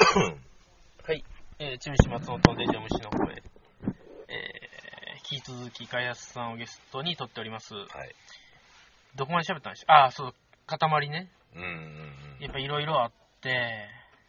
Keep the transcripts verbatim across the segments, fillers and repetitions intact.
はい、えー、チムシ松本デジャムシの声、えー、引き続き開発さんをゲストに撮っております。はい。どこまで喋ったんでしょう。ああ、そう、塊ね。うんうんうん。やっぱいろいろあって、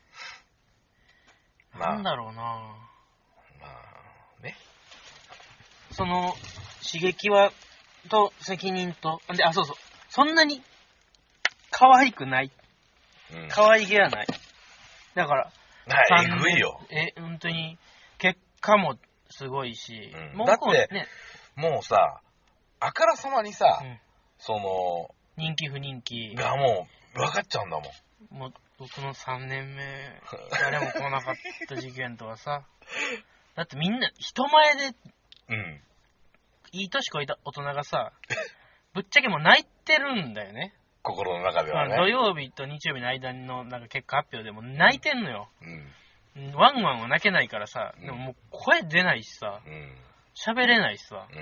まあ、なんだろうな。まあね。その刺激はと責任とで、あ、そうそう、そんなに可愛くない。うん、可愛げはない。だから。 えぐいよ。 え、本当に、結果もすごいし。 うん、もうだって、ね、もうさ、あからさまにさ、うん、その、 人気不人気がもう分かっちゃうんだもん。もう、僕のさんねんめ、誰も来なかった事件とはさ、だってみんな、人前で、うん。いい年こいた大人がさ、ぶっちゃけもう泣いてるんだよね。 心の中ではね。 土曜日と日曜日の間のなんか結果発表でも泣いてんのよ。うん、ワンワンは泣けないからさ、でももう声出ないしさ、喋、うん、れないしさ、うん、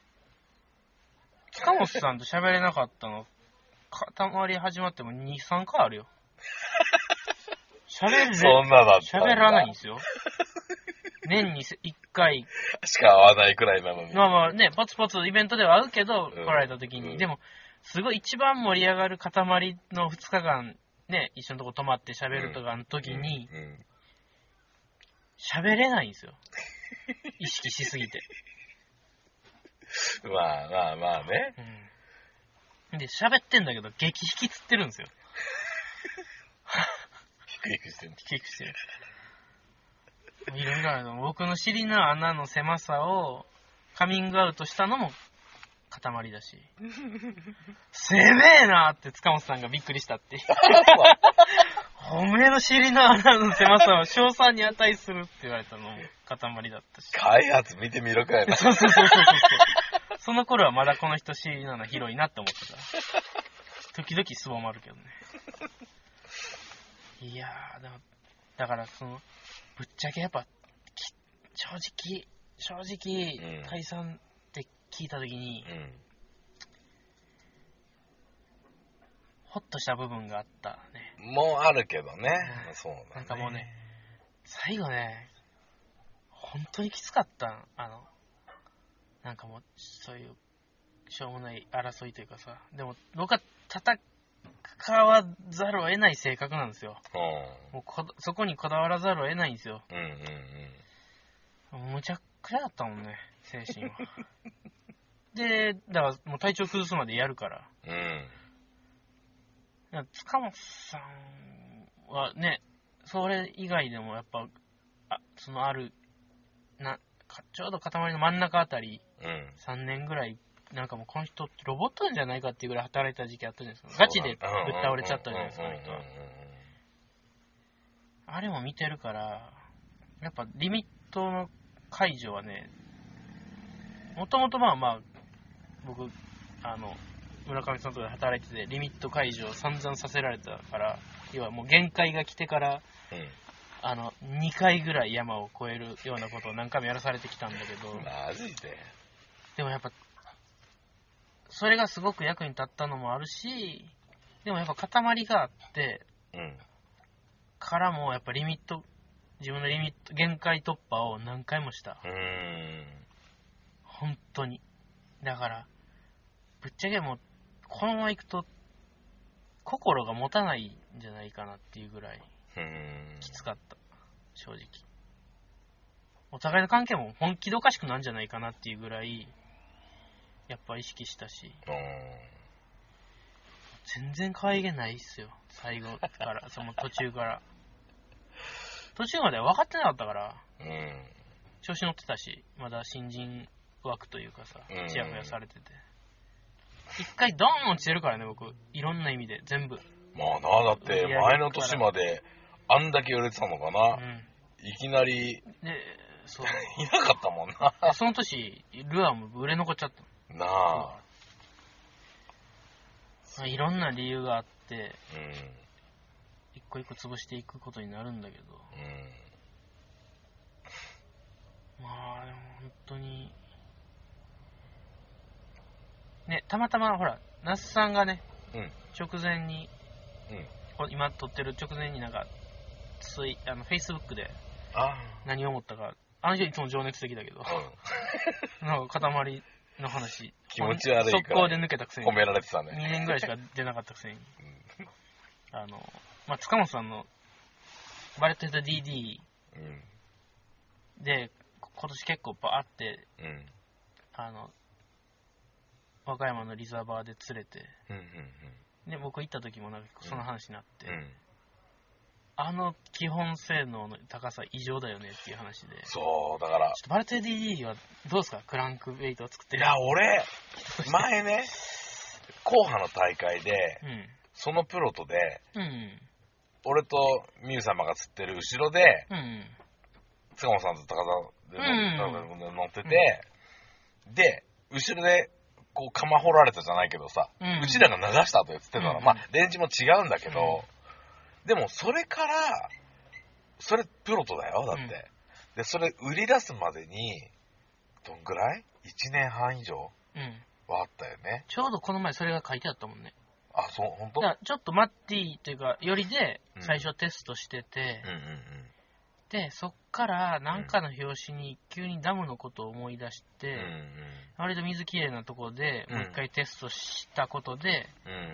塚本さんと喋れなかったの、塊始まってもに、さんかいあるよ。喋れ、 そんなだったんだ。 喋らないんですよ。年にいっかいしか会わないくらいなのに。 まあまあね、ポツポツイベントでは会うけど、来られた時に、うん、でも、すごい一番盛り上がる塊のふつかかんね、一緒のとこ泊まって喋るとかの時に喋、うんうん、れないんですよ。意識しすぎて。 まあまあまあね。 うん、で喋ってんだけど激引きつってるんですよ。 ヒクヒクしてる。 ヒクヒクしてる。いろいろあるの。僕の尻の穴の狭さをカミングアウトしたのも。塊だし。せめえなーって塚本さんがびっくりしたっていう。おめえの尻の穴の狭さは称賛に値するって言われたのも塊だったし。 開発見てみろかやな。 そうそうそうそう。その頃はまだこの人尻の穴広いなって思ってた。時々すぼまるけどね。いやー、でもだからその、ぶっちゃけやっぱ、正直、正直、うん、解散、聞いたときに、うん、ホッとした部分があったね。 もうあるけどね。うん、そうだね。 なんかもうね、最後ね、本当にきつかった。あの、なんかもう、そういう、しょうもない争いというかさ、でも僕は戦わざるを得ない性格なんですよ。うん、もうこそこにこだわらざるを得ないんですよ。うんうんうん、むちゃくちゃだったもんね、精神は。で、だからもう体調崩すまでやるから。うん。だから塚本さんはね、それ以外でもやっぱ、あ、そのある、な、ちょうど塊の真ん中あたり、うん、さんねんぐらい、なんかもうこの人ロボットなんじゃないかっていうぐらい働いた時期あったじゃないですか。ガチでぶっ倒れちゃったじゃないですか、あの人は。あれも見てるから、やっぱリミットの解除はね、もともとまあまあ、僕、あの、村上さんとかで働いてて、リミット解除を散々させられたから、要はもう限界が来てから、うん、あの、にかいぐらい山を越えるようなことを何回もやらされてきたんだけど、 マジで。 でもやっぱ、それがすごく役に立ったのもあるし、でもやっぱ塊があって、うん、からもやっぱリミット、自分のリミット、限界突破を何回もした。うーん。本当に。だから、ぶっちゃけもう、このまま行くと、心が持たないんじゃないかなっていうぐらい、きつかった。正直。お互いの関係も本気でおかしくなるんじゃないかなっていうぐらい、やっぱ意識したし、全然可愛げないっすよ。最後から、その途中から。途中までは分かってなかったから、調子乗ってたし、まだ新人枠というかさ、チヤホヤされてて。一回ドーン落ちてるからね、僕。いろんな意味で、全部。 まあな、だって前の年まであんだけ売れてたのかな。うん、いきなり、で、そう。いなかったもんな。 その年、ルアーも売れ残っちゃった。 なあ。 まあ、いろんな理由があって、うん、一個一個潰していくことになるんだけど。うん、まあ、でも本当に、ね、たまたまほら、那須さんがね、うん、直前に、うん、今撮ってる直前になんか、 ツイあのフェイスブックであ何を思ったか、あの人いつも情熱的だけど、うん、なんか塊の話気持ち悪いから速攻で抜けたくせに褒められてたね。 にねんぐらいしか出なかったくせに、うん、あのまあ塚本さんのバレットヘッド ディーディー で今年結構バーって、うん、あの和歌山のリザーバーで釣れて、うんうんうん、で僕行った時もなんかその話になって、うんうん、あの基本性能の高さ異常だよねっていう話で。 そうだからちょっとバレット ディーディー はどうですか、クランクベイトを作ってる。 いや俺前ね後派の大会で、うん、そのプロとで、うん、俺とミュウ様が釣ってる後ろで、うん、塚本さんと高田で乗ってて、うん、で後ろでこう釜掘られたじゃないけどさ、うん、うちらが流したと言ってたら、うん、まあレンジも違うんだけど、うん、でもそれからそれプロとだよだって、うん、でそれ売り出すまでにどんぐらいいちねんはん以上はあったよね、 うん、ちょうどこの前それが書いてあったもんね。 あ、そう、本当？ ちょっとマッティというかよりで最初テストしてて、うんうんうんうん、でそっから何かの拍子に急にダムのことを思い出して、うんうん、割と水きれいなところでもう一回テストしたことで、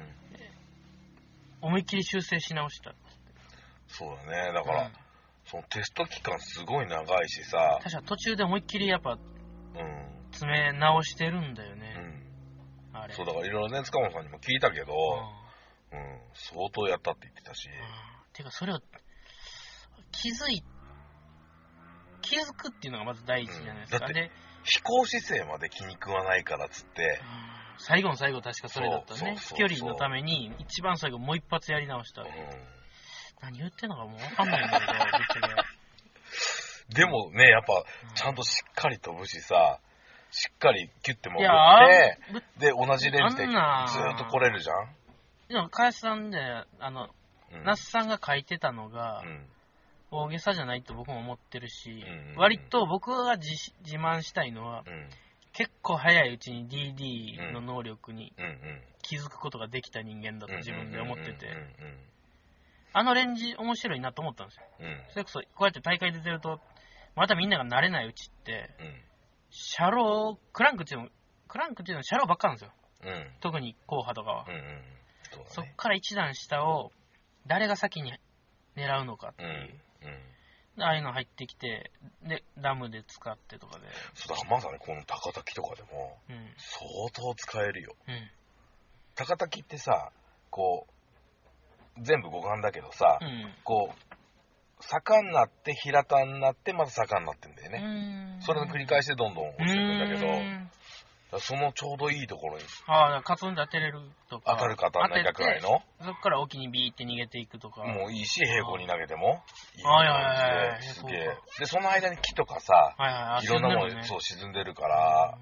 うん、思いっきり修正し直した。 そうだね、だから、うん、そのテスト期間すごい長いしさ、 確か途中で思いっきりやっぱ、うん、詰め直してるんだよね、 うん、あれそうだからいろいろね塚本さんにも聞いたけど、うんうん、相当やったって言ってたし、うん、 てかそれを気づい気づくっていうのがまず第一じゃないですか、うん、 だって飛行姿勢まで気に食わないからっつって、うん、 最後の最後確かそれだったね。飛距離のために一番最後もう一発やり直した、うん、何言ってんのかもう分かんないんだけどぶっちゃけでもねやっぱちゃんとしっかり飛ぶしさ、しっかりキュッて潜ってで同じレンジでずーっと来れるじゃん。 でも林さんであの、うん、那須さんが書いてたのが、うん大げさじゃないと僕も思ってるし、うんうんうん、割と僕が 自, 自慢したいのは、うん、結構早いうちに ディーディー の能力に気づくことができた人間だと自分で思ってて、あのレンジ面白いなと思ったんですよ、うん、それこそこうやって大会出てるとまたみんなが慣れないうちって、うん、シャロークランクっていうのクランクっていうのはシャローばっかなんですよ、うん、特に後派とかは、うんうん そ, ね、そっから一段下を誰が先に狙うのかっていう、うんうん、ああいうの入ってきてでダムで使ってとかでそうだからまさにこの高滝とかでも、うん、相当使えるよ、うん、高滝ってさこう全部互換だけどさ、うん、こう坂になって平たになってまた坂になってんだよね。それの繰り返しでどんどん落ちていくんだけどそのちょうどいいところにああカツンで当てれるとか当たるか当たんないかくらいのそっから沖にビーって逃げていくとかもういいし平行に投げてもいい感じですげえでその間に木とかさ、はいはい、いろんなもの、ね、そう沈んでるから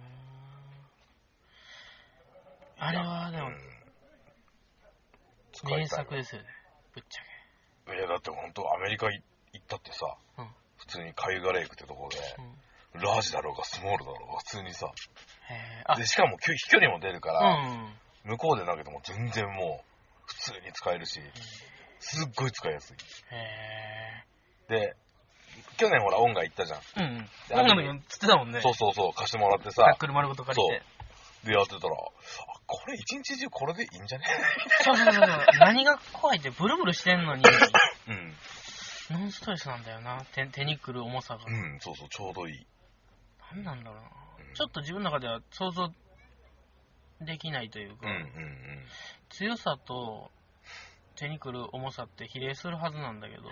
あれはでも、うん、名作ですよねぶっちゃけ。いやだって本当アメリカ行ったってさ、うん、普通にカユガレイクってところで、うん、ラージだろうがスモールだろうが普通にさへでしかも飛距離も出るから、うん、向こうで投げても全然もう普通に使えるし、すっごい使いやすい。へで去年ほら音楽行ったじゃん。うん。 音楽つってたもんね。 そうそうそう貸してもらってさ。 タックル丸ごと借りて。 でやってたら、あこれ一日中これでいいんじゃね？ そうそうそうそう。何が怖いってブルブルしてんのに。うん。ノンストレスなんだよな。手手にくる重さが。 うんそうそうちょうどいい。 なんなんだろうな。ちょっと自分の中では想像できないというか、うんうんうん、強さと手にくる重さって比例するはずなんだけど、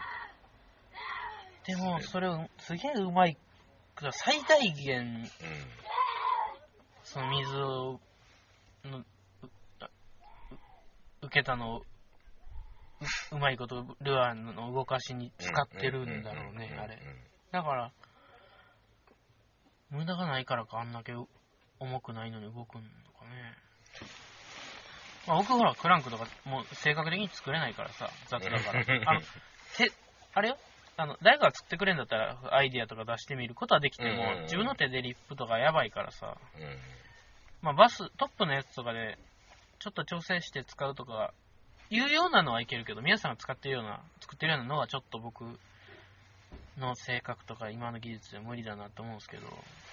でもそれをすげえうまい最大限、うん、その水をの受けたのを う, うまいことルアーの動かしに使ってるんだろうねあれだから無駄がないからかあんだけ重くないのに動くのかね。まあ、僕ほらクランクとかもう正確的に作れないからさ雑だからあの手あれよあの誰かが作ってくれるんだったらアイディアとか出してみることはできても、自分の手でリップとかやばいからさ、まあ、バストップのやつとかでちょっと調整して使うとか言うようなのはいけるけど、皆さんが使ってるような、作ってるようなのはちょっと僕の性格とか今の技術では無理だなと思うんですけど、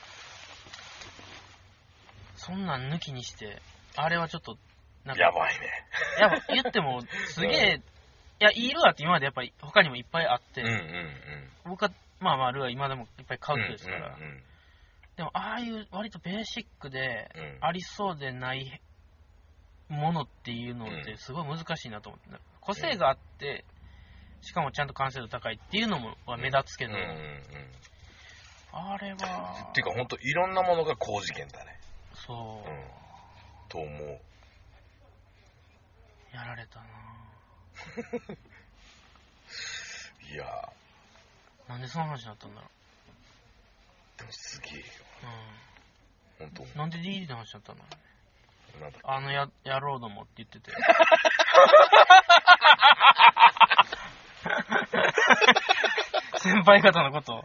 そんなん抜きにして、あれはちょっと、 なんかやばいね。 やば言ってもすげえ、うん、いや、いいルアーって今までやっぱり他にもいっぱいあって、 うんうんうん、 僕はまあまあルアー今でもいっぱい買う人ですから、 うんうんうん、 でもああいう割とベーシックでありそうでないものっていうのってすごい難しいなと思って、個性があってしかもちゃんと完成度高いっていうのもは目立つけど、うんうんうん、あれはっていうか本当いろんなものが高次元だね。 そう、うん、 と思う。 やられたな。 いやなんでその話になったんだろう。でもすげえよ。うん。本当。 なんで ディーディー の話になったんだろうね。 なんだっけ。 あのや野郎どもって言ってて。先輩方のことを。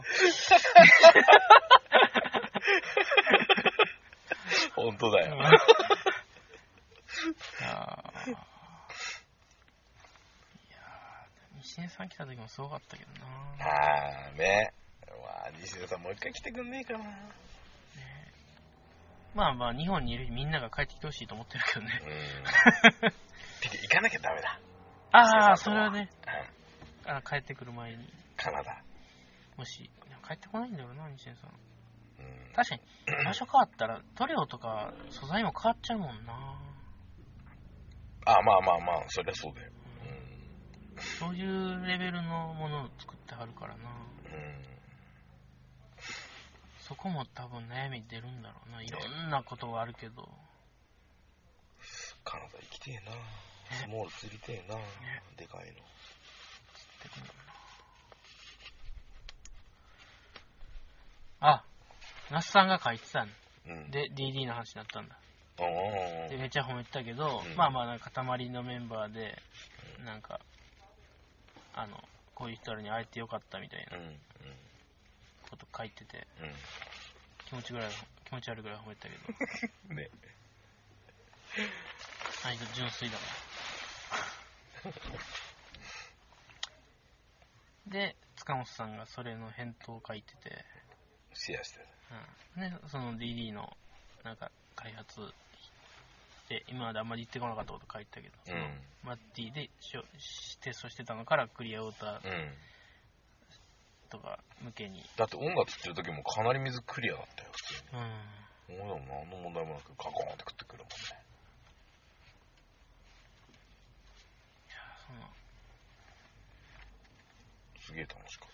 本当だよ。 西根さん来た時もすごかったけどな。 あーね。わあ、西根さんもう一回来てくんねえかな。ね、 まあまあ日本にいるみんなが帰ってきてほしいと思ってるけどね。 うん。行かなきゃダメだ。 ああ、それはね、うん、あ。帰ってくる前に。 カナダ。 もし帰ってこないんだろうな、西根さん。 うん、 確かに場所変わったら塗料とか素材も変わっちゃうもんな。 ああ、まあまあまあ、そりゃそうだよ。 そういうレベルのものを作ってはるからな、うん、そこも多分悩み出るんだろうな。いろんなことがあるけど、 カナダ行きてえな、スモール釣りてえな、ね、でかいの釣ってくんだな。あ、那須さんが書いてたん、うん、で ディーディー の話になったんだ。でめっちゃ褒めてたけど、うん、まあまあ塊のメンバーでなんかあのこういう人らに会えてよかったみたいなこと書いてて、うん、気持ちぐらい気持ち悪いぐらい褒めてたけどね、あいつ純粋だからで塚本さんがそれの返答を書いててシェアしてる、 うん、でその ディーディー のなんか開発で今まであんまり言ってこなかったこと書いてたけど、うん、そのマッティでテストしてたのからクリアウォーターとか向けに、うん、 だって音楽釣ってる時もかなり水クリアだったよ普通に、うん、もうでも何の問題もなくカコーンって食ってくるもんね。 いやそのすげえ楽しかった。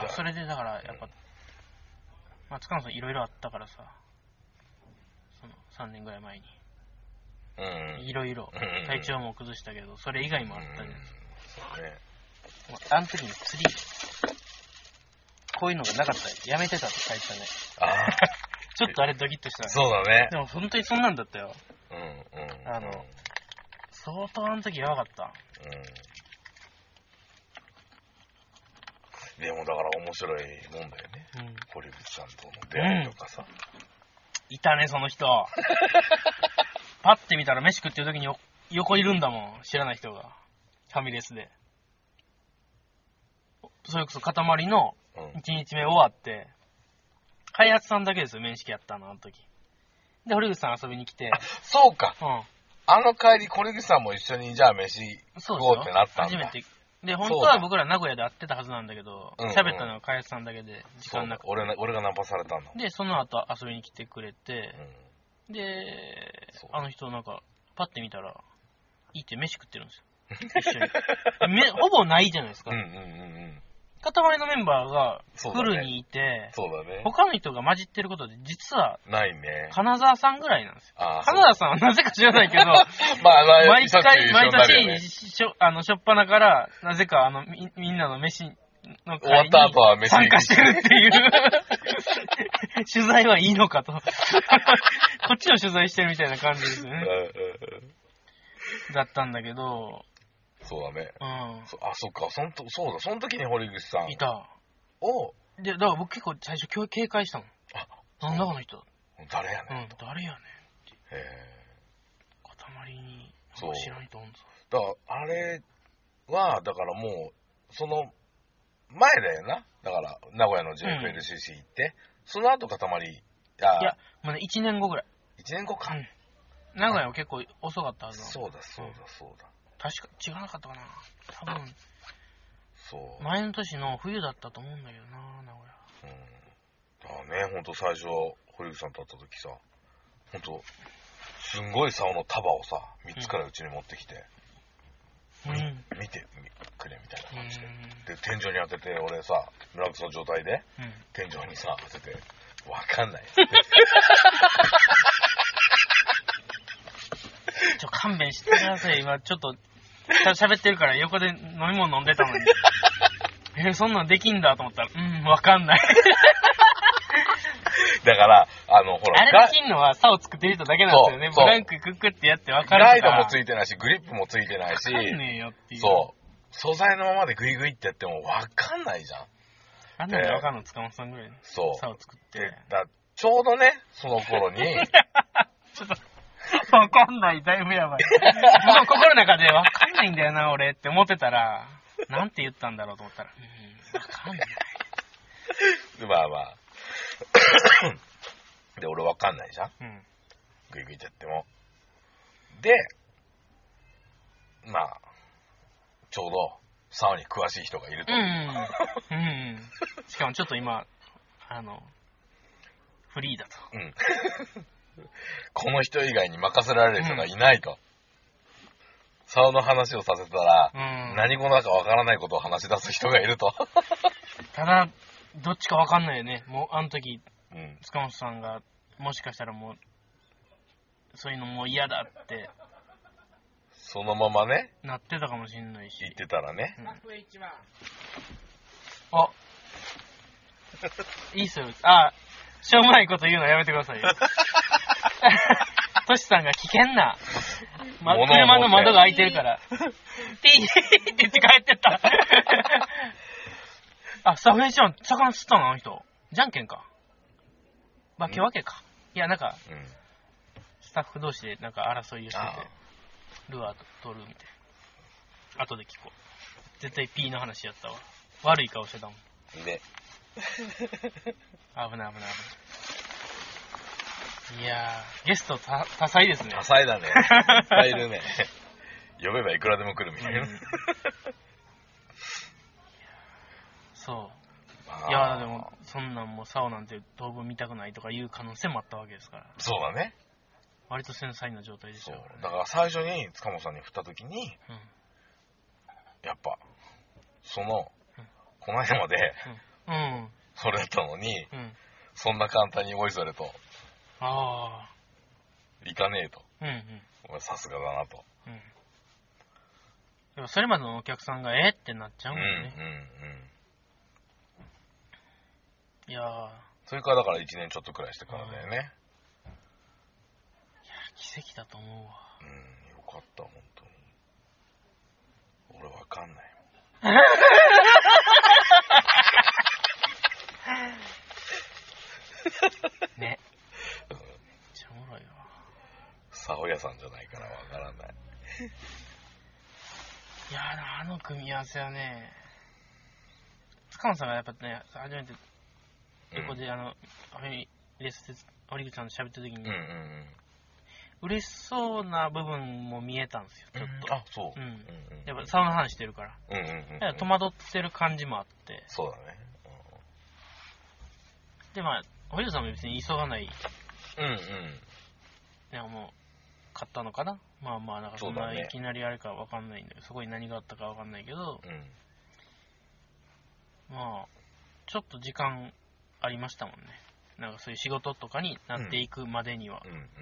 あ、それでだからやっぱ、うん、まあ、塚野さんいろいろあったからさ、そのさんねんぐらい前にいろいろ体調も崩したけど、それ以外もあったじゃないですか。そうね。あの時に釣りこういうのがなかったらやめてたって書いてたね。あちょっとあれドキッとした、ね、 そうだね。 でも本当にそんなんだったよ。 うんうん、うん、 あの相当あの時やばかった。 うん、でもだから面白いもんだよね、うん、堀口さんとの出会いとかさ、うん、 いたねその人パッて見たら飯食ってる時に横いるんだもん、知らない人がファミレスで。それこそ塊のいちにちめ終わって、うん、開発さんだけですよ面識やったのあの時で。堀口さん遊びに来て。 そうか、うん、あの帰り堀口さんも一緒にじゃあ飯食おうってなったんだ。初めてで、本当は僕ら名古屋で会ってたはずなんだけど、喋、うんうん、ったのは開発さんだけで時間なくて、 俺, 俺がナンパされたんだ。 でその後遊びに来てくれて、うん、であの人なんかパッて見たらいいって飯食ってるんですよ一緒にめほぼないじゃないですか。うんうんうんうん、塊のメンバーがフルにいて、 そうだね、 他の人が混じってることで実はないね。 金沢さんぐらいなんですよ。金沢さんはなぜか知らないけどまあ、まあ、毎回毎年しょあのしょっぱなからなぜかあの み, みんなの飯の会に参加してるっていう取材はいいのかとこっちを取材してるみたいな感じですよねだったんだけど。 そうだね。 うん。 そあ、そっか。そんと、そうだ。その時に堀口さん。 いた。 おで、だから僕結構最初警戒したもん。あ、なんだこの人。 誰やねん。 うん、誰やねんって。 へそう。知らん人おんぞ。 だから、あれは、だからもう、その、前だよな。だから、名古屋の ジェイエフエルシーシー 行って、うん、その後塊、いや、いやもうね、いちねんごぐらい。 いちねんごか。うん。 名古屋は結構遅かったはずだ。 そうだ、そうだ、そうだ。 確か、違わなかったかな。多分。 そう。 前の年の冬だったと思うんだけどな、名古屋。うん。だからね、ほんと最初、堀口さんと会った時さ、ほんと、すんごい竿の束をさ、みっつからうちに持ってきて、うん、見てくれみたいな感じで。で、天井に当てて、俺さ、ランクスの状態で、うん、天井にさ、当てて、わかんない。 ちょ、勘弁してください。今、ちょっと、喋ってるから横で飲み物飲んでたのに。え、そんなんできんだと思ったら、うん、わかんない。 だから、あの、ほら。 あれできんのは竿を作ってる人だけなんですよね。ブランククックってやってわかるから。ガイドもついてないし、グリップもついてないし。 わかんねえよっていう。 そう。素材のままでグイグイってやってもわかんないじゃん。 あんなにわかんの塚本さんぐらいに。 そう。 竿を作って。 だちょうどね、その頃に。 ちょっと、わかんない、だいぶやばい。もう心の中でわかんないんだよな、俺って思ってたら、なんて言ったんだろうと思ったら、うん、わかんない。 まあまあ。で、俺わかんないじゃん。うん。グイグイってやっても。で、まあ、ちょうど、竿に詳しい人がいると。うん、うん。うん。 しかもちょっと今、あの、フリーだと。うん。 この人以外に任せられる人がいないと。うん、竿の話をさせたら、うん、何語だかわからないことを話し出す人がいると。 ただ、どっちかわかんないよね。もう、あの時、うん、塚本さんが、もしかしたらもう、そういうのもう嫌だって。 そのままね。 なってたかもしんないし。 言ってたらね。うん、 あ。いいっすよ。あ、しょうもないこと言うのやめてくださいよ。トシさんが危険な、ま、車の窓が開いてるから、ピーって言って帰ってった。あ、サフェイちゃん、魚釣ったのあの人。じゃんけんか。まあ、けわけか。いや、なんか、うん、スタッフ同士でなんか争いをしてて、ルアーと取るみたいな。後で聞こう。絶対 P の話やったわ。悪い顔してたもん。ね。危ない危ない危ない。いやー、ゲスト多多彩ですね。 多彩だね。いっぱいいるね。呼べばいくらでも来るみたいな。うん、 そう。いやーでも、そんなんも竿なんて当分見たくないとかいう可能性もあったわけですから。 そうだね。 割と繊細な状態でしたよ、ね。 だから最初に塚本さんに振った時に、うん、やっぱ、その、うん、この間まで、うん、うん、それだったのに、うん、そんな簡単においそれと、ああ。いかねえと。うんうん。俺さすがだなと。うん。 でもそれまでのお客さんがえってなっちゃうもんね。うんうんうん。いやー。 それからだからいちねんちょっとくらいしてからだよね。いや奇跡だと思うわ。 うん、よかった、本当に。俺わかんないもん。ね。めっちゃおもろいわ。 竿屋さんじゃないからわからない。 いやー、あの組み合わせはね、塚本さんがやっぱね、初めて横で、うん、あの、レス堀口さんと喋った時に、うんうんうん、嬉しそうな部分も見えたんですよ、ちょっと。 うん、あ、そう。うんうんうん、 やっぱ竿の話してるから。うんうんうんうん、戸惑ってる感じもあって。 そうだね。 うん、で、まあ、堀口さんも別に急がない。うんうん。いや、もう、買ったのかな、まあまあ、なんかそんないきなりあれかわかんないんだけど、そこに何があったかわかんないけど、うん、まあ、ちょっと時間ありましたもんね。なんかそういう仕事とかになっていくまでには。うんうんうん、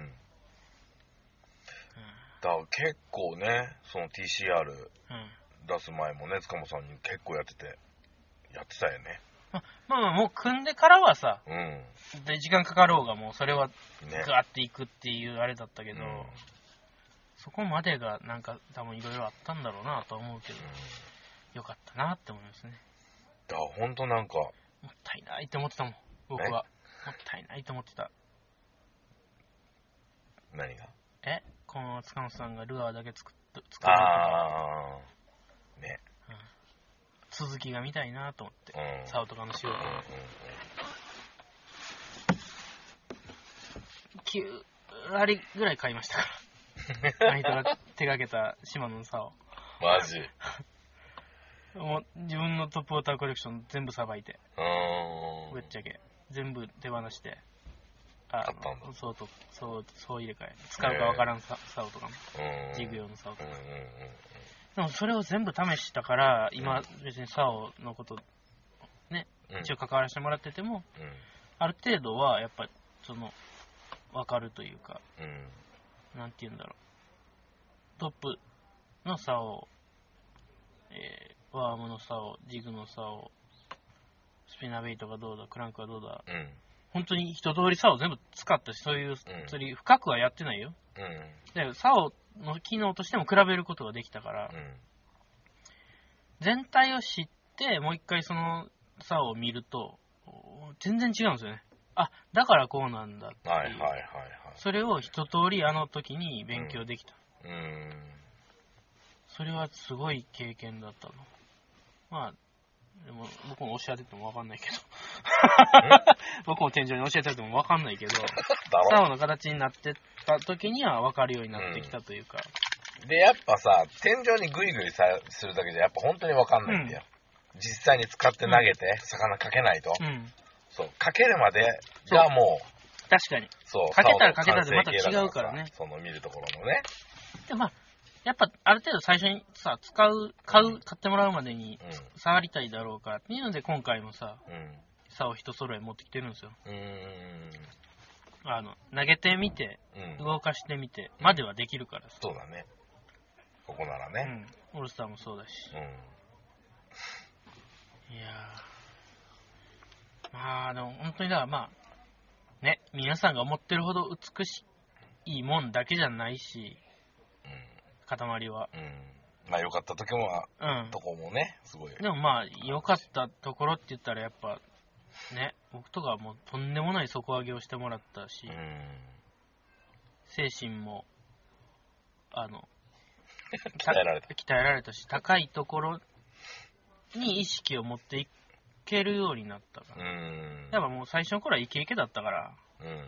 だから結構ね、その ティーシーアール 出す前もね、塚本さんに結構やってて、やってたよね。 まあまあ、もう組んでからはさ、うん、で時間かかろうがもうそれはガーっていくっていうあれだったけど、うん、そこまでがなんか多分いろいろあったんだろうなとは思うけど、うん、よかったなって思いますね。 だからほんとなんかもったいないって思ってたもん、僕は。もったいないって思ってた。 何が？ えこの塚本さんがルアーだけ作っ作るとか、 あーね、 うん、続きが見たいなと思って、 うん、 竿とかの仕事、うんうんうん、きゅうわりぐらい買いましたから何とか手がけた島野の竿マジもう自分のトップウォーターコレクション全部さばいて、 うーん、 ぶっちゃけ全部手放して、 あ買ったんだ。 そうとそうそう入れ替え使うかわからんさ竿とかも、ジグ用の竿とか、 うんうんうんうん、 でもそれを全部試したから今別に竿のことね、うん、一応関わらせてもらってても、うん、ある程度はやっぱりその分かるというか、うん、なんて言うんだろう、トップの竿、えー、ワームの竿、ジグの竿、スピナーベイトがどうだ、クランクがどうだ、うん、本当に一通り竿を全部使ったし、そういう釣り、うん、深くはやってないよ、うん、で竿の機能としても比べることができたから、うん、全体を知ってもう一回その竿を見ると全然違うんですよね。あ、だからこうなんだっていう、はいはいはいはい、それを一通りあの時に勉強できた、うんうん、それはすごい経験だったの。まあでも僕も教えてても分かんないけど僕も天井に教えてても分かんないけど竿の形になってた時には分かるようになってきたというか、 うん、でやっぱさ天井にグイグイさするだけじゃやっぱ本当に分かんないんだよ、うん、実際に使って投げて、うん、魚かけないと、うん、そうかけるまでがもう確かにそうかけたらかけたらでまた違うからね、 その見るところのね。 でまあやっぱある程度最初にさ使う買う、うん、買ってもらうまでに、うん、触りたいだろうからっていうので今回もさ、うん、竿を一揃え持ってきてるんですよ。うーん、あの投げてみて、うん、動かしてみてまではできるからさ。 そうだね。ここならね。 うん、オールスターもそうだし。うん、いやー、まあでも本当にだからまあね皆さんが思ってるほど美しいもんだけじゃないし。塊は、うん、まあ良かった時も、うん、とこもねすごい。でもまあ良かったところって言ったらやっぱね僕とかはもうとんでもない底上げをしてもらったし、うん、精神もあの鍛えられた鍛えられたし高いところに意識を持っていけるようになったから、うん、やっぱもう最初の頃はイケイケだったから、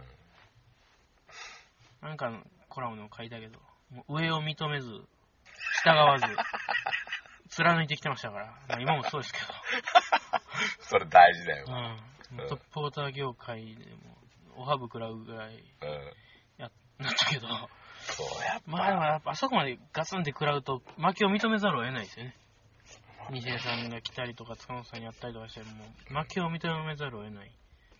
うん、なんかのコラムでも書いたけど。上を認めず従わず貫いてきてましたから、まあ、今もそうですけどそれ大事だよ、 うんうん、トップポーター業界でもおはぶ食らうぐらいや、うん、なったけど、 そうやっぱまあでもやっぱあそこまでガツンって食らうと負けを認めざるを得ないですよね。西江さんが来たりとか塚本さんやったりとかしても負けを認めざるを得ない。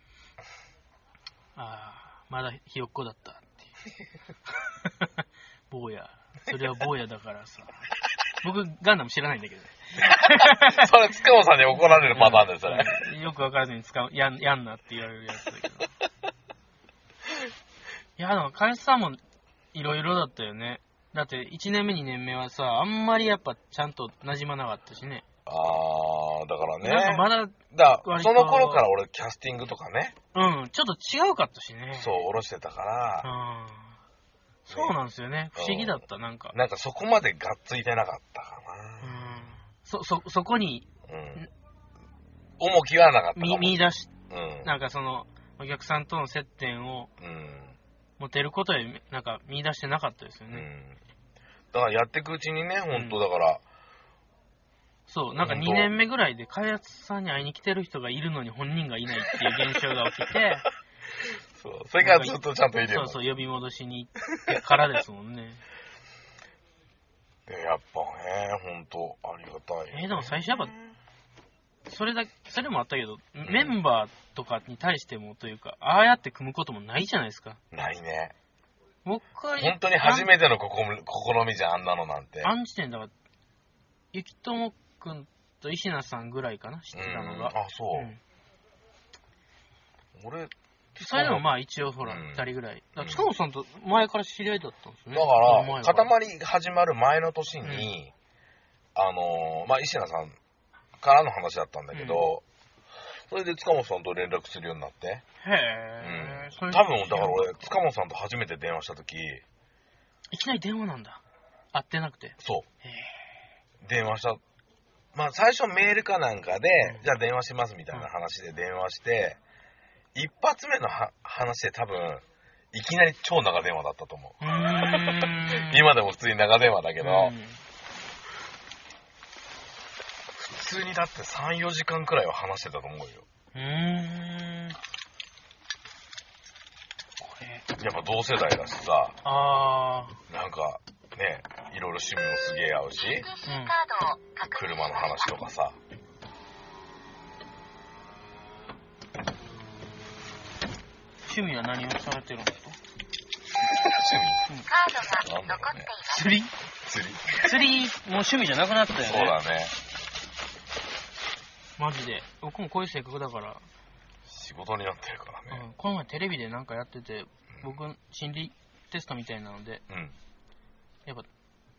ああまだひよっこだったっていう坊や。それは坊やだからさ。僕、ガンダム知らないんだけどね。 それ、つかもさんに怒られるパターンです、それ。 よくわからずに使う、やん、やんなって言われるやつだけど。いや、でも、彼氏さんもいろいろだったよね。だって、いちねんめ、にねんめはさ、あんまりやっぱちゃんと馴染まなかったしね。 あー、だからね。 なんかまだ、 だその頃から俺、キャスティングとかね。 うん、ちょっと違うかったしね。 そう、おろしてたから。 うん。そうなんですよね。不思議だった、なんか。 なんかそこまでがっついてなかったかな。 うん。そ、そ、そこに、うん、 重きはなかったかも。 見出し、うん、なんかその、お客さんとの接点を、うん、持てることで、なんか見出してなかったですよね。うん、 だからやっていくうちにね、本当だから、うん、 そう、なんかにねんめぐらいで、開発さんに会いに来てる人がいるのに本人がいないっていう現象が起きて、 そう、それからずっとちゃんといるよ。 そうそう、呼び戻しに行ってからですもんね。 でやっぱね、ほんとありがたい、ね。 えー、でも最初やっぱ、それだけ、それもあったけど、うん、メンバーとかに対してもというか、ああやって組むこともないじゃないですか。 ないね。 僕は本当に初めての試みじゃん、あんなのなんて。 あん時点だから、ゆきともくんと石名さんぐらいかな、知ってたのが。 あ、そう。うん、俺、 それでもまあ一応ほら、ふたりぐらい。だから塚本さんと前から知り合いだったんですね。 だから、塊始まる前の年に、うん、あのー、まあ石名さんからの話だったんだけど、うん、それで塚本さんと連絡するようになって。 へぇー。 うん、多分、だから俺、塚本さんと初めて電話した時、 いきなり電話なんだ。会ってなくて。 そう。電話した。まあ最初メールかなんかで、うん、じゃあ電話しますみたいな話で電話して、うん、一発目の話で多分、いきなり超長電話だったと思う。うーん今でも普通に長電話だけど、うん、普通にだってさん、よじかんくらいは話してたと思うよ。うーん。やっぱ同世代だしさ、あなんかね、いろいろ趣味もすげえ合うし、うん、車の話とかさ。 趣味は何をされてるんですか？ 趣味、うん、カードが残っています。 釣り？釣り。釣りも趣味じゃなくなったよね。 そうだね。 マジで。僕もこういう性格だから。 仕事になってるからね。 うん、この前テレビでなんかやってて、僕、心理テストみたいなので、うん、やっぱ、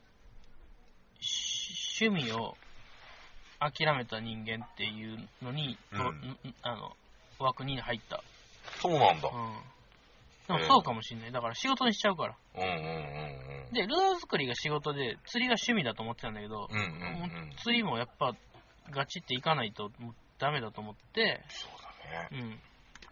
趣味を諦めた人間っていうのに、うん、あの枠に入った。 そうなんだ。 うん、でもそうかもしんない。だから仕事にしちゃうから。うんうんうんうん、で、ルアー作りが仕事で、釣りが趣味だと思ってたんだけど、うんうんうん、釣りもやっぱガチっていかないとダメだと思って、 そうだね。うん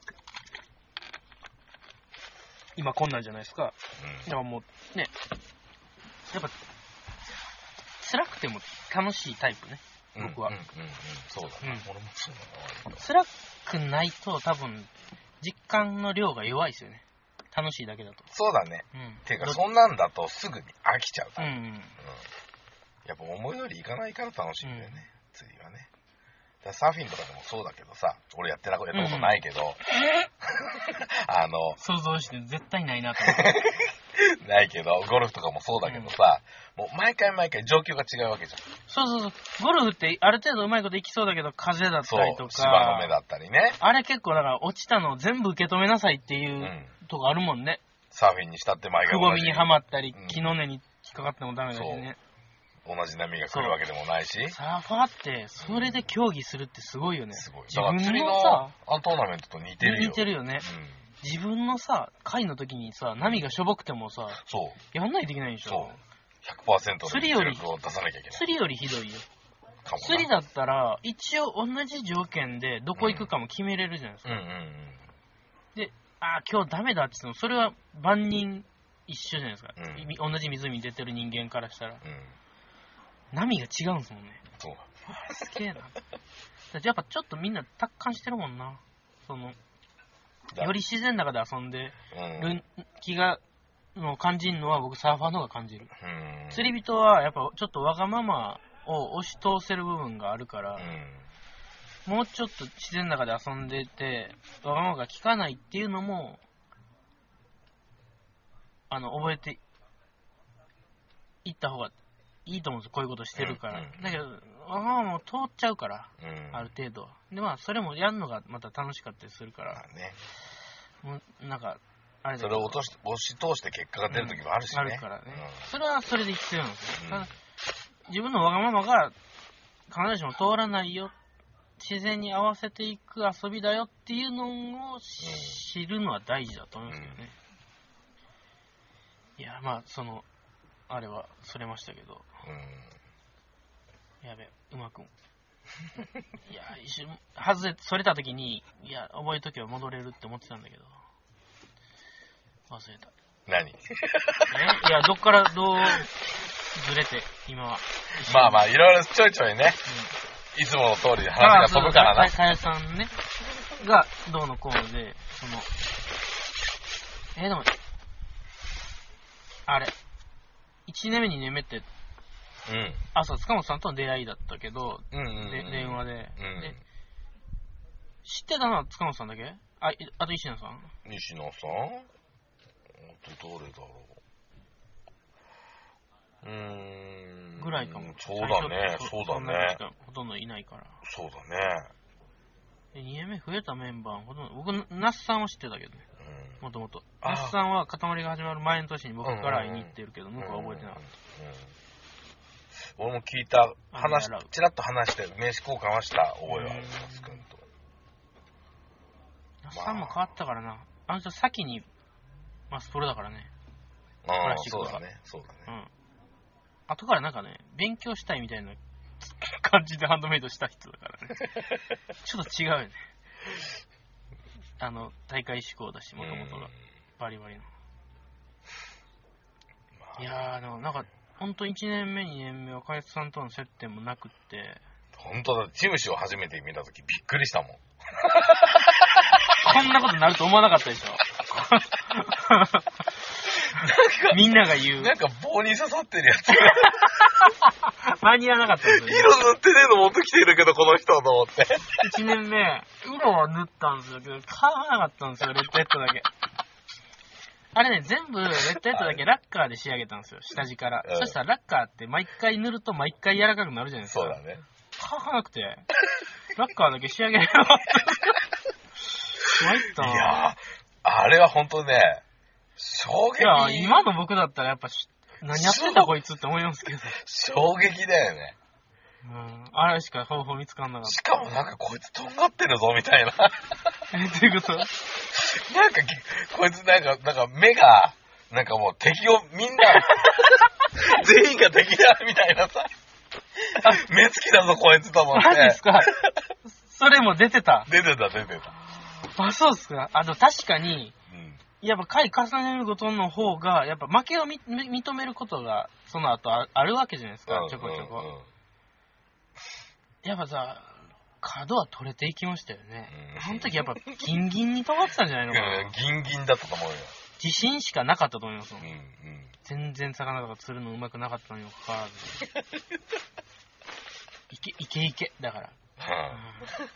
今こんなんじゃないですか。うん、だからもうね、やっぱ辛くても楽しいタイプね、僕は。うんうんうん、 そうだね。うん、俺もそうだな。 辛くないと多分実感の量が弱いですよね。楽しいだけだと。 そうだね。うん、ていうかそんなんだとすぐに飽きちゃうから。うんうん、やっぱ思い通りいかないから楽しいんだよね、うん、釣りはね。だサーフィンとかでもそうだけどさ、俺やってなやったことないけど、うん、あの想像して絶対ないなと思ってないけど、ゴルフとかもそうだけどさ、うん、もう毎回毎回状況が違うわけじゃん。 そうそうそう、ゴルフってある程度うまいこといきそうだけど、風だったりとか、 芝の目だったりね。 あれ結構だから落ちたのを全部受け止めなさいっていう、うん、とこあるもんね。 サーフィンにしたって毎回くぼみにはまったり、うん、木の根に引っかかってもダメだしね。 同じ波が来るわけでもないし、 サーファーってそれで競技するってすごいよね。 すごい。だから釣りのさあのトーナメントと似てるよ。 似てるよね、うん、自分のさ回の時にさ波がしょぼくてもさ、そうやんないといけないでしょ。そうひゃくパーセント の実力を出さなきゃいけない。 釣りよりひどいよ。釣りだったら一応同じ条件でどこ行くかも決めれるじゃないですか、うんうんうんうん、で、ああ今日ダメだって言ってもそれは万人一緒じゃないですか、うん、同じ湖に出てる人間からしたら、うん、波が違うんですもんね。そうだ。すげえな。やっぱちょっとみんな達観してるもんな。そのより自然の中で遊んでる気が、の感じるのは僕サーファーの方が感じる。うん、釣り人はやっぱちょっとわがままを押し通せる部分があるから、うん、もうちょっと自然の中で遊んでてわがままが効かないっていうのもあの覚えていった方がいいと思うんですよ、こういうことしてるから。うんうん、だけど、わがままも通っちゃうから、うん、ある程度。で、まあ、それもやるのがまた楽しかったりするから、ね、もうなんか、あれだそれを落とし押し通して結果が出るときもあるしね。 うん、あるからね、うん。それはそれで必要なんですよ。うん、ただ自分のわがままが必ずしも通らないよ、自然に合わせていく遊びだよっていうのを知るのは大事だと思いますけどね。うん、いや、まあ、その、あれはそれましたけど、うん、やべうまくいや一瞬外れそれた時にいや覚えとけば戻れるって思ってたんだけど忘れた。 何えいやどっからどうずれて今はまあまあいろいろちょいちょいね、うん、いつもの通り話が飛ぶからな。 かやさんねがどうのこうのでそのえー、でもあれいちねんめにねんめって、うん、朝塚本さんとの出会いだったけど、うんうんうん、で電話で、うん、で知ってたのは塚本さんだけ？あ、あと石野さん？ 石野さん？あとどれだろう。うーん。 ぐらいかも。 そうだね、そうだね。 ほとんどいないから。 そうだね。 でにねんめ増えたメンバーほとんど僕那須さんは知ってたけどね。もともと那須さんは塊が始まる前の年に僕から会いに行ってるけど、向こうは覚えてなかった。 うんうんうん、俺も聞いた話ちらっと話して名刺交換はした覚えはある那須君と。 那須さんも変わったからな。あの人先にマスプロだからね。 プラスチックが。 そうだね、そうだね。うん。 後からなんかね、勉強したいみたいな感じでハンドメイドした人だからね。ちょっと違うよね。あの、大会志向だし、もともとが。バリバリの。まあ、いやー、でもなんか、ほんといちねんめ、にねんめはかやつさんとの接点もなくって。 ほんとだ、チムシを初めて見たときびっくりしたもん。 こんなことになると思わなかったでしょ。みんなが言う。 なんか棒に刺さってるやつ。 間に合わなかったんですよ。 色塗ってねえの持ってきてるけど、この人と思って。 いちねんめ、色は塗ったんですよけど、買わなかったんですよ、レッドヘッドだけ。あれね、全部、レッドヘッドだけラッカーで仕上げたんですよ、下地から。うん、そしたらラッカーって毎回塗ると毎回柔らかくなるじゃないですか。 そうだね。 買わなくて、ラッカーだけ仕上げるよ。参ったな。 いやー、あれはほんとね、衝撃。いや、今の僕だったらやっぱ、何やってんだこいつって思いますけど。 衝撃だよね。 うん。あれしか方法見つかんなかった。 しかもなんかこいつとんがってるぞみたいな。 え、どういうこと？ なんか、こいつなんか、なんか目が、なんかもう敵をみんな、全員が敵だみたいなさ。目つきだぞこいつと思って。 マジですか？それも出てた？ 出てた出てた。 あ、そうっすか？あの、確かに、うん、やっぱ回重ねるごとの方が、やっぱ負けをみ認めることが、その後あ、あるわけじゃないですか、うん、ちょこちょこ。うんうん、やっぱさ、角は取れていきましたよね。うん、あの時やっぱギンギンに止まってたんじゃないのかな。 ギンギンだったと思うよ。 自信しかなかったと思いますもん。 うんうん、 全然魚とか釣るのうまくなかったのにもかかわらず。いけ、いけいけ、だから。うん、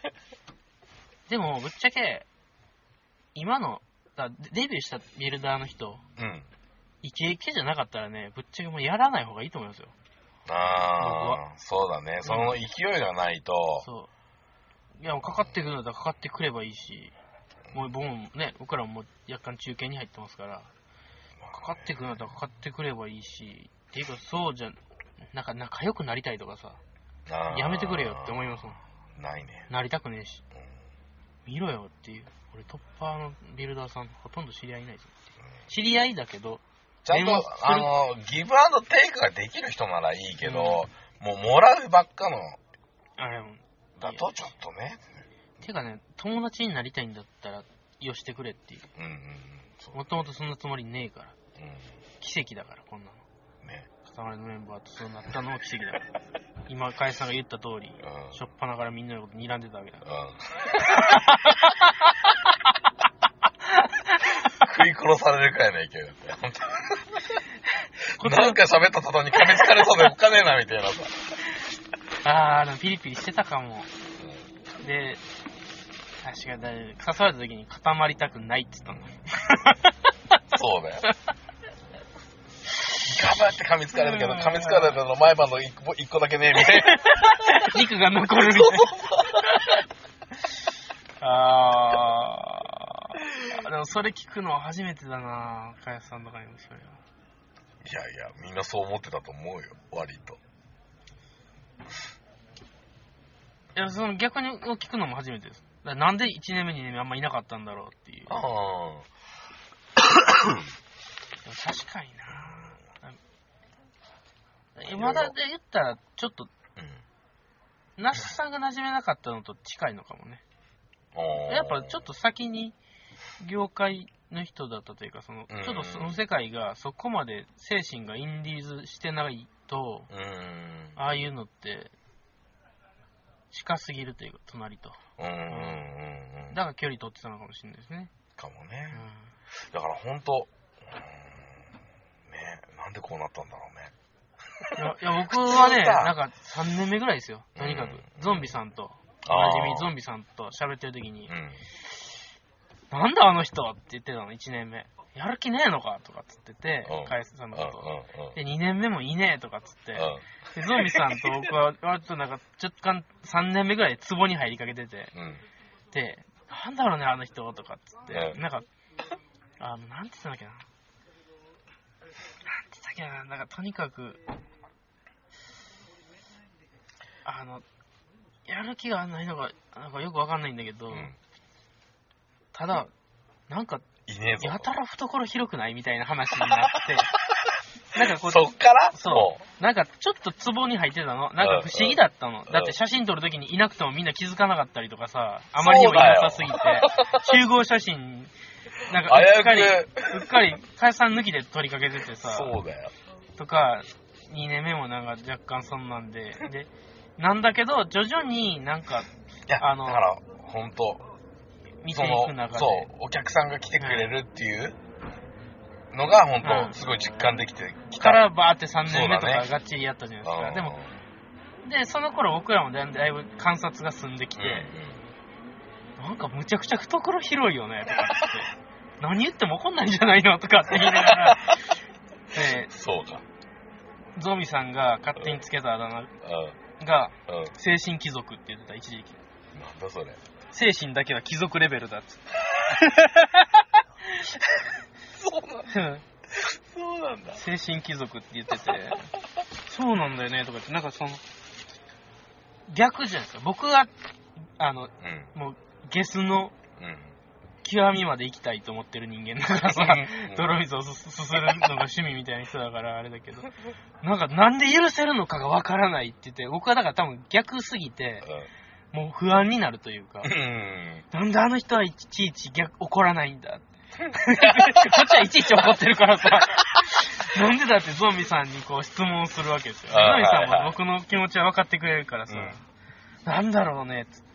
でも、ぶっちゃけ、今の、だデビューしたビルダーの人、うん、イケイケじゃなかったらね、ぶっちゃけもうやらない方がいいと思いますよ。 ああ、そうだね。その勢いがないと。うん、 そう。いや、もうかかってくるんだったらかかってくればいいし、もう僕もね、僕らも若干中堅に入ってますから、かかってくるんだったらかかってくればいいし、っていうかそうじゃ、なんか仲良くなりたいとかさ、やめてくれよって思いますもん。 ないね。 なりたくねえし。うん、見ろよっていう。俺トッパーのビルダーさんほとんど知り合いいないぞっていう。うん、知り合いだけど、 ちゃんと、あの、ギブアンドテイクができる人ならいいけど、うん、もうもらうばっかの、 あれだとちょっとね。 てかね、友達になりたいんだったら、よしてくれっていう。うんうんうん。もともとそんなつもりねえから。うん、奇跡だから、こんなの。ね。塊のメンバーとそうなったのは奇跡だから。今、かえさんが言った通り、うん、しょっぱなからみんなのこと睨んでたわけだから。うん、 食い殺されるくらいの勢いだったよ、本当に。なんか喋った途端に噛みつかれそうでおかねえな、みたいなさ。 あー、でもピリピリしてたかも。うん、で、確かに、刺された時に固まりたくないって言ったの。 そうだよ。頑張って噛みつかれるけど、噛みつかれたの前歯の一個、一個だけね、みたいな。 肉が残るみたいな。あー。でもそれ聞くのは初めてだな、かやさんとかにもそれは。 いやいや、みんなそう思ってたと思うよ、割と。 いや、その逆に聞くのも初めてです。なんでいちねんめにねんめあんまいなかったんだろうっていう。ああ。確かにな。まだで言ったらちょっと、うん、那須さんが馴染めなかったのと近いのかもね。やっぱちょっと先に業界の人だったというか、その、うん、ちょっとその世界がそこまで精神がインディーズしてないと、うん、ああいうのって近すぎるというか、隣と。うんうんうんうん、だから距離取ってたのかもしれないですね。 かもね。うん、だから本当、うん、ね、なんでこうなったんだろうね。 いや、いや僕はね、なんかさんねんめぐらいですよ。とにかく、うん、ゾンビさんと、おなじみゾンビさんと喋ってる時に、うん、なんだあの人って言ってたの、いちねんめ。やる気ねえのかとかっつってて、かえさんのことを。で、にねんめもいねえとかっつって、でゾンビさんと僕は割となんか若干さんねんめぐらいでツボに入りかけてて、うん、で、なんだろうねあの人とかっつって、うん、なんか、あの、なんて言ったんだっけな。なんて言ったっけな、なんかとにかく、あの、やる気がないのが、なんかよくわかんないんだけど、うん、ただ、なんか、やたら懐広くないみたいな話になって、 なんかこう、 そっからそう。なんかちょっとツボに入ってたの。なんか不思議だったの。うん、だって写真撮るときにいなくてもみんな気づかなかったりとかさ、あまりにもいなさすぎて、集合写真、なんかうっかり、うっかり、解散抜きで撮りかけててさ、 そうだよ。 とか、にねんめもなんか若干そんなんで、で、なんだけど、徐々になんか、 いや、あの、だから、ほんと、 見ていく中で。 そう、お客さんが来てくれるっていうのが、ほんと、すごい実感できてきた。 からバーってさんねんめとかがっちりやったじゃないですか。でも、で、その頃僕らもだいぶ観察が進んできて、うんうん、なんかむちゃくちゃ懐広いよね、とかって。何言っても怒んないんじゃないのとかって言いながら、 で、そうか。 ゾウミさんが勝手につけたあだ名が、うんうん、精神貴族って言ってた、一時期。 なんだそれ。 精神だけは貴族レベルだっつって。 そうなんだ。そうなんだ。 精神貴族って言ってて、そうなんだよね、とか言って、なんかその、逆じゃないですか。僕は、あの、うん、もう、ゲスの、うん極みまで行きたいと思ってる人間だからさ、泥水をすするのが趣味みたいな人だからあれだけど、なんかなんで許せるのかがわからないって言って、僕はだから多分逆すぎて、もう不安になるというか、なんであの人はいちいち逆怒らないんだって。こっちはいちいち怒ってるからさ、なんでだってゾンビさんにこう質問するわけですよ。ゾンビさんも僕の気持ちは分かってくれるからさ、うん、なんだろうねっつって、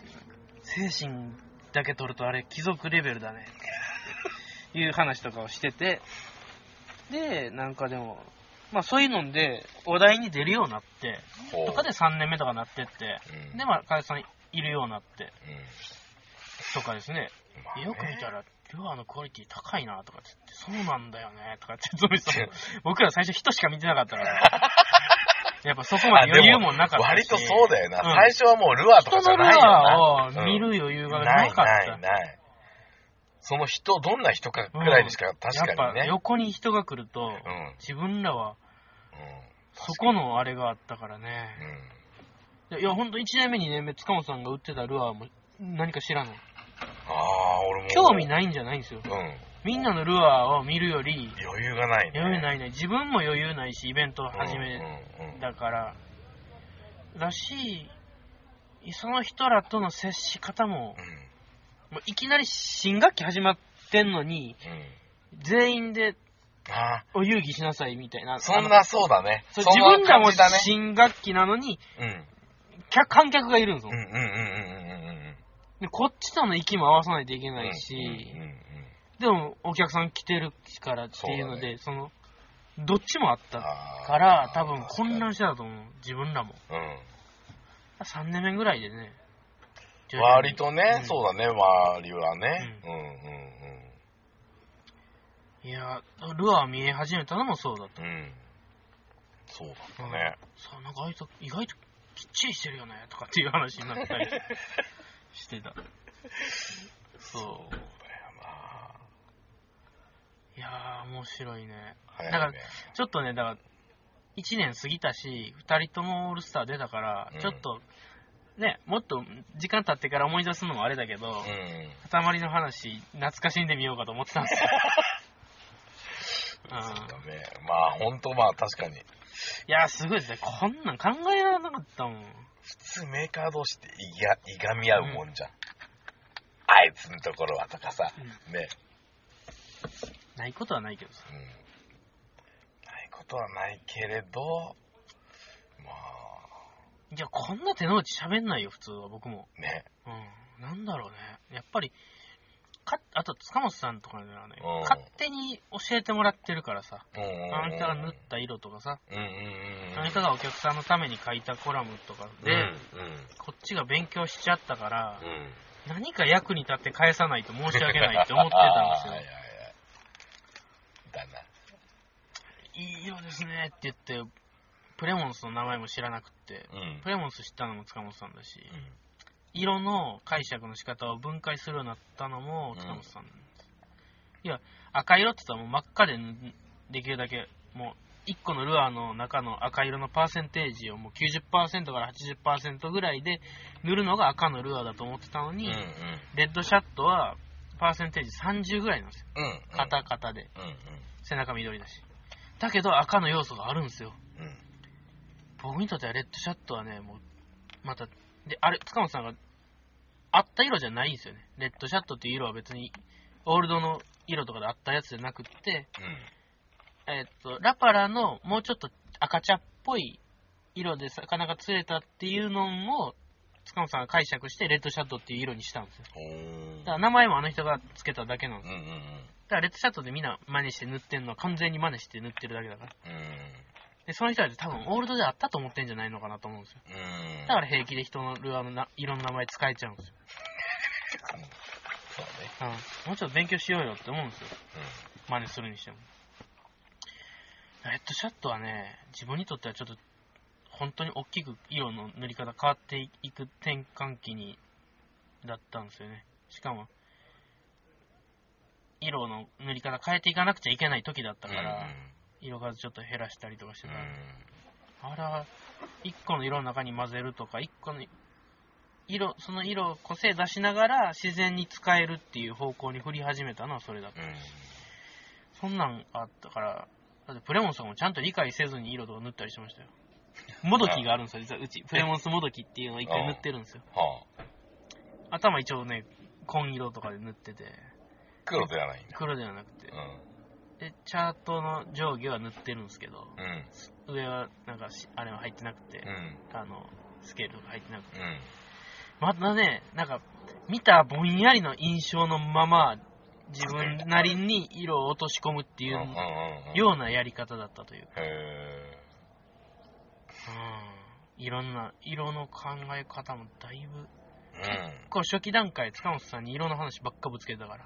精神だけ取るとあれ貴族レベルだねっていう話とかをしてて、でなんかでもまあそういうのでお題に出るようになってとかでさんねんめとかなってって、うん、でまあ加谷さんいるようになって、うん、とかですね、まあね、よく見たらルアーのクオリティ高いなとかって言って、そうなんだよねとかってゾンビさん僕ら最初人しか見てなかったからやっぱそこまで余裕もなかったし。 割とそうだよな、うん。最初はもうルアーとかじゃないよな。 人のルアーを見る余裕がなかった。 ないないない。その人、どんな人かくらいにしか、うん、確かにね。 やっぱ横に人が来ると、うん、自分らは、うん、そこのあれがあったからね。うん、いや、ほんといちねんめ、にねんめ、塚本さんが売ってたルアーも何か知らない。 ああ、俺も。 興味ないんじゃないんですよ。うん。みんなのルアーを見るより余裕がないね。 余裕ないね。自分も余裕ないし、イベントを始めだから、うんうん、だし、その人らとの接し方も、うん、もういきなり新学期始まってんのに、うん、全員でお遊戯しなさいみたいな。 そんなそうだね。 そう自分らも新学期なのに、うん、観客がいるんですよ。でこっちとの息も合わさないといけないし、うんうんうんうん、でもお客さん来てるからっていうので、そ, ね、そのどっちもあったから多分混乱してたと思う、自分らも、うん、さんねんめぐらいでね割とね、うん、そうだね周りはね、うんうんうんうん、いやルアー見え始めたのもそうだった、うん、 そうだったね、 さあなんかあいつ意外ときっちりしてるよねとかっていう話になったりしてたそうだよないやー面白いね。だからちょっとねだからいちねん過ぎたしふたりともオールスター出たから、うん、ちょっとねもっと時間経ってから思い出すのもあれだけど、うん、塊の話懐かしんでみようかと思ってたんですよ。 そうだね。まあ本当まあ確かに。いやーすごいですね。こんなん考えられなかったもん。 普通メーカー同士っていがいがみ合うもんじゃん、うん、あいつのところはとかさ、うん、ねないことはないけどさ、うん、 ないことはないけれどまあいやこんな手の内喋んないよ普通は僕もね、 うん、なんだろうねやっぱりかあと塚本さんとかではね、うん、勝手に教えてもらってるからさ、うんうんうん、あの人が塗った色とかさ、うんうんうん、あの人がお客さんのために書いたコラムとかで、うんうん、こっちが勉強しちゃったから、うん、何か役に立って返さないと申し訳ないって思ってたんですよ。 だな。 いい色ですねって言ってプレモンスの名前も知らなくって、うん、プレモンス知ったのも塚本さんだし、うん、色の解釈の仕方を分解するようになったのも塚本さんなんです、うん、いや赤色って言ったらもう真っ赤でできるだけもういっこのルアーの中の赤色のパーセンテージをもう きゅうじゅっパーセント から はちじゅっパーセント ぐらいで塗るのが赤のルアーだと思ってたのに、うんうん、レッドシャットはパーセンテージさんじゅうぐらいなんですよ、うんうん、カタカタで、うんうん、背中緑だしだけど赤の要素があるんですよ。 うん。 僕にとってはレッドシャットはね、もう、また、で、あれ、塚本さんが、あった色じゃないんですよね。レッドシャットっていう色は別に、オールドの色とかであったやつじゃなくって、うん、えー、っと、ラパラのもうちょっと赤茶っぽい色で魚が釣れたっていうのを、塚本さんが解釈して、レッドシャットっていう色にしたんですよ。だから名前もあの人がつけただけなんですよ。うんうんうん、だからレッドシャットでみんな真似して塗ってんのは完全に真似して塗ってるだけだから。うん、でその人たち多分オールドであったと思ってんじゃないのかなと思うんですよ。うん、だから平気で人のルアーのな色の名前使えちゃうんですよ。そうね、うん。もうちょっと勉強しようよって思うんですよ。うん、真似するにしても。レッドシャットはね、自分にとってはちょっと本当に大きく色の塗り方変わっていく転換期にだったんですよね。しかも色の塗り方変えていかなくちゃいけない時だったから、うん、色数ちょっと減らしたりとかしてた、うん、あれはいっこの色の中に混ぜるとかいっこの色その色を個性出しながら自然に使えるっていう方向に振り始めたのはそれだった、うん、そんなんあったから、だってプレモンさんもちゃんと理解せずに色とか塗ったりしましたよ。もどきがあるんですよ、実はうちプレモンスもどきっていうのを一回塗ってるんですよ。頭一応ね紺色とかで塗ってて、 黒ではないんだ。 黒ではなくて、うん、でチャートの上下は塗ってるんですけど、うん、上はなんかあれは入ってなくて、うん、あのスケールとか入ってなくて、うん、またねなんか見たぼんやりの印象のまま自分なりに色を落とし込むっていうようなやり方だったというか、へー、うん、いろんな色の考え方もだいぶ、うん、結構初期段階塚本さんに色の話ばっかぶつけてたから、うん、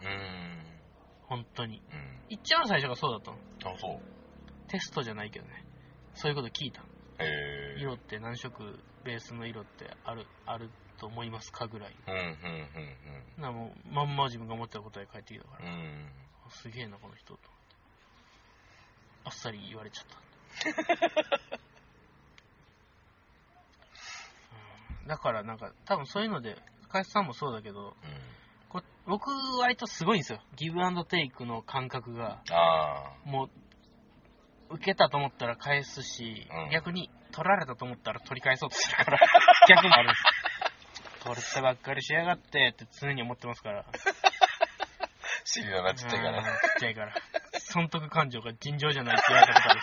本当に、うん、一番最初がそうだったの。あ、そう。テストじゃないけどね、そういうこと聞いた。へー、色って何色ベースの色ってあるあると思いますかぐらい、うんうんうんうん、なもうまんま自分が思ってた答え返ってきたから、うん、すげえなこの人とあっさり言われちゃった、うん、だからなんか多分そういうので深井さんもそうだけど、うん、こ僕割とすごいんですよ、ギブアンドテイクの感覚が。あ、もう受けたと思ったら返すし、うん、逆に取られたと思ったら取り返そうとするから逆もあるんです。取れたばっかりしやがってって常に思ってますから。 尻のなちっちゃいから。ちっちゃいから。損得感情が尋常じゃないって言われたこと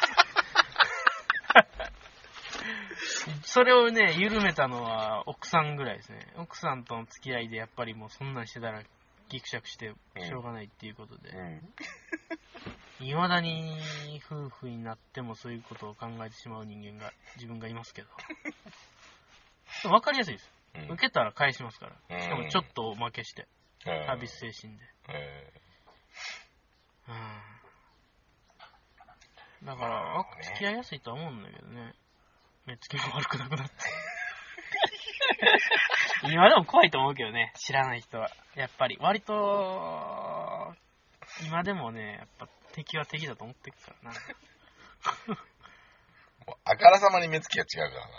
です。それをね、緩めたのは奥さんぐらいですね。奥さんとの付き合いでやっぱりもうそんなんしてたらギクシャクしてしょうがないっていうことで。うん、未だに夫婦になってもそういうことを考えてしまう人間が自分がいますけど。わかりやすいです。うん、受けたら返しますから。しかもちょっとおまけして、サービス精神で、うん、だから付き合いやすいとは思うんだけどね。目つきも悪くなくなって今でも怖いと思うけどね、知らない人はやっぱり割と今でもね、やっぱ敵は敵だと思ってるからなもうあからさまに目つきが違うからな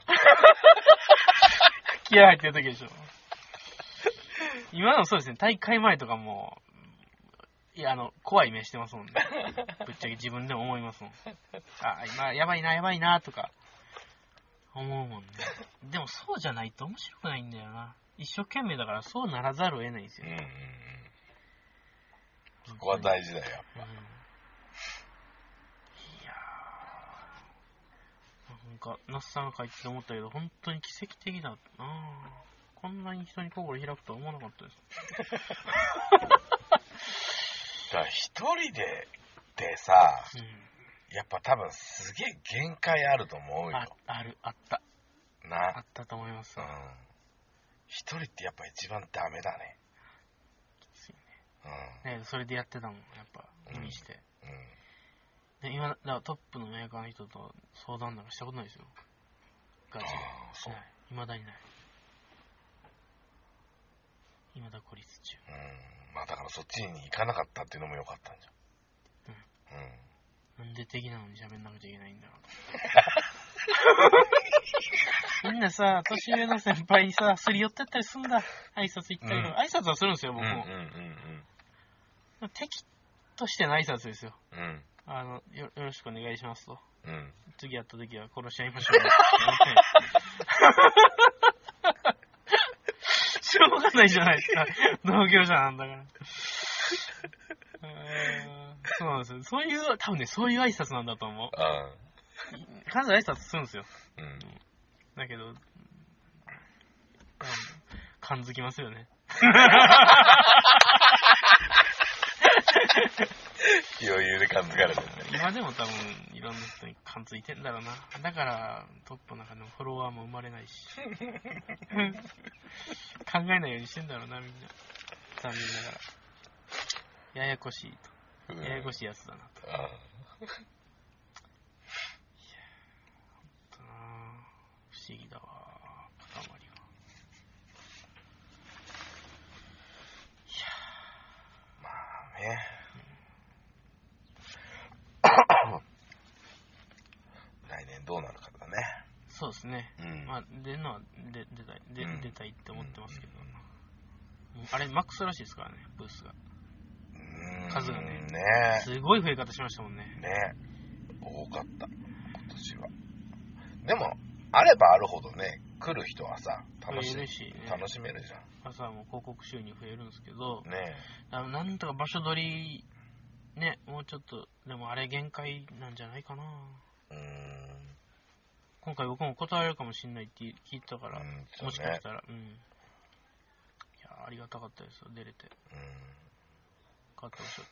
気合入ってる時でしょ。今のそうですね、大会前とかも、いや、あの、怖い目してますもんね。ぶっちゃけ自分でも思いますもん。あ、今、やばいな、やばいな、とか、思うもんね。でもそうじゃないと面白くないんだよな。一生懸命だからそうならざるを得ないんですよ。うんうんうん。 そこは大事だよ、やっぱ。うん、いやー、なんか、那須さんが書いてて思ったけど、本当に奇跡的だなぁ。こんなに人に心開くとは思わなかったです。 だから一人でってさ、うん、やっぱ多分すげえ限界あると思うよ。 あ、ある、あった。な。あったと思います。うん。 一人ってやっぱ一番ダメだね。 きついね。うん。ね、それでやってたもん、やっぱ、気にして。うん。うん、で今、だからトップのメーカーの人と相談なんかしたことないですよ。ガチで。そう。未だにない。今だ孤立中。 うん。まあだからそっちに行かなかったっていうのも良かったんじゃん。うん。 うん。なんで敵なのに喋んなくちゃいけないんだろう。みんなさ、年上の先輩にさ、すり寄ってったりすんだ。挨拶行ったりとか、うん、挨拶はするんですよ、僕も。うんうんうんうん、敵としての挨拶ですよ。うん。 あのよ、よろしくお願いしますと。 うん。 次会った時は殺し合いましょうね。しょうがないじゃないですか。同業者なんだから。そうなんですよ。そういう、多分ね、そういう挨拶なんだと思う。必ず挨拶するんですよ。うん。だけど、感づきますよね。 余裕で感づかれてるね。 今でも多分いろんな人に感づいてんだろうな。だからトップの中のフォロワーも生まれないし。考えないようにしてんだろうな、みんな。残念ながら。ややこしいと。ややこしいやつだなと。ああ。いや、ほんとな不思議だわ、塊は。いやまあね。来年どうなるかだね。 そうですね。うん、まあ、出るのは出たい、出、うん、出たいって思ってますけど、うん、あれ、マックスらしいですからね、ブースが。うん数がねね。すごい増え方しましたもんね。 ね多かった、今年は。でも、あればあるほどね、来る人はさ、楽し, し、ね、楽しめるじゃん。 朝はもう広告収入増えるんですけど、ねあなんとか場所取り、ね、もうちょっと、でもあれ限界なんじゃないかな。うーん今回僕も断れるかもしれないって聞いてたから、うんね、もしかしたら、うん。いや、ありがたかったですよ、出れて。うん。買ってほしかった。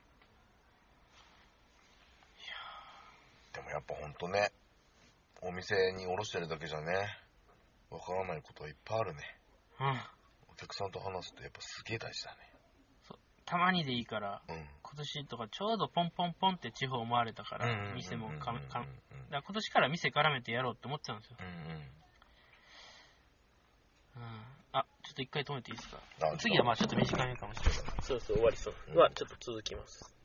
いやでもやっぱほんとね、お店に卸してるだけじゃね、わからないことはいっぱいあるね。うん。お客さんと話すとやっぱすげえ大事だね。 たまにでいいから、うん、今年とかちょうどポンポンポンって地方回れたから、店もか、か、だから今年から店絡めてやろうって思ってたんですよ。うんうんうん、あ、ちょっと一回止めていいですか？次はまあちょっと短めかもしれない。そうそう終わりそう。うん、はちょっと続きます。